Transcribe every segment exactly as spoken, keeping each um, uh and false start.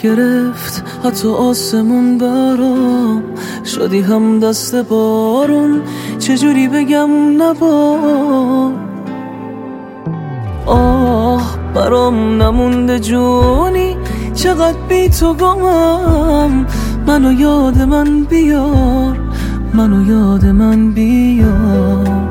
گرفت حتی آسمون برام، شدی هم دست بارون، چجوری بگم نبار. آه برام نمونده جونی، چقدر بی تو گمم، منو یاد من بیار، منو یاد من بیار.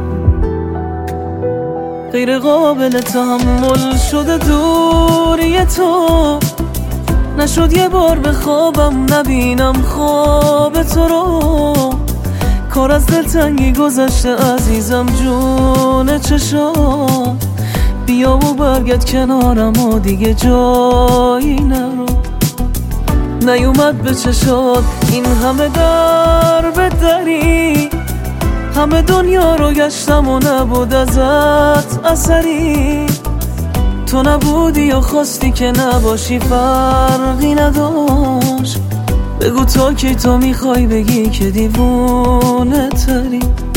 غیر قابل تحمل شده دوری تو، نشد یه بار به خوابم نبینم خواب تو رو. کار از دلتنگی گذشته عزیزم جون چشام، بیا و برگرد کنارم و دیگه جایی نرو. نیومد به چشات این همه در به دری، همه دنیا رو گشتم و نبود ازت اثری. تو نبودی یا خواستی که نباشی فرقی نداشت، بگو تا کی تو میخوای بگی که دیوونه تری.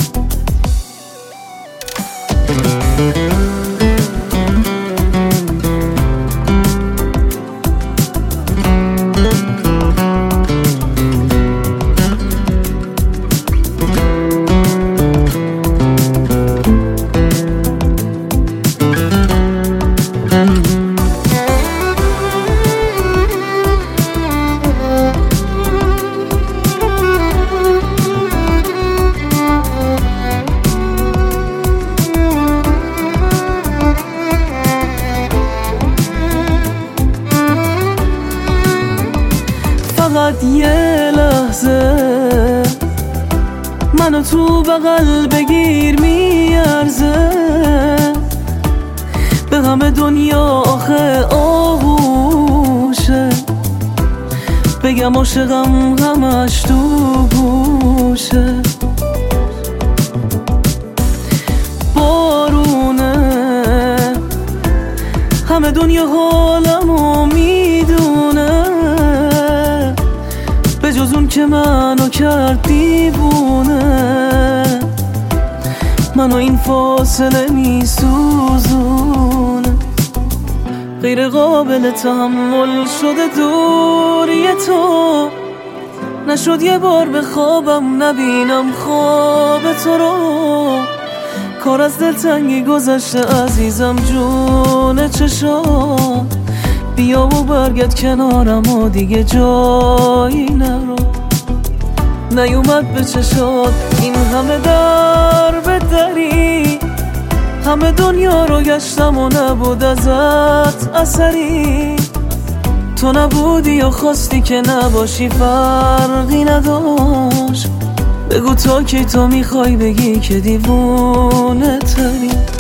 فقط یه لحظه منو تو بغل بگیر میارزه، به همه دنیا آخه آغوشه، بگم عاشقم همش تو گوشه. بارونه همه دنیا حالمو میدونه، به جز اون که منو کرد دیوونه، منو این فاصله میسوزونه. غیر قابل تحمل شده دوری تو، نشد یه بار به خوابم نبینم خواب تو رو. کار از دلتنگی گذشته عزیزم جون چشام، بیا و برگرد کنارم و دیگه جایی نرو. نیومد به چشات این همه در به دری، همه دنیا رو گشتم و نبود ازت اثری. تو نبودی یا خواستی که نباشی فرقی نداشت، بگو تا کی تو میخوای بگی که دیوونه تری.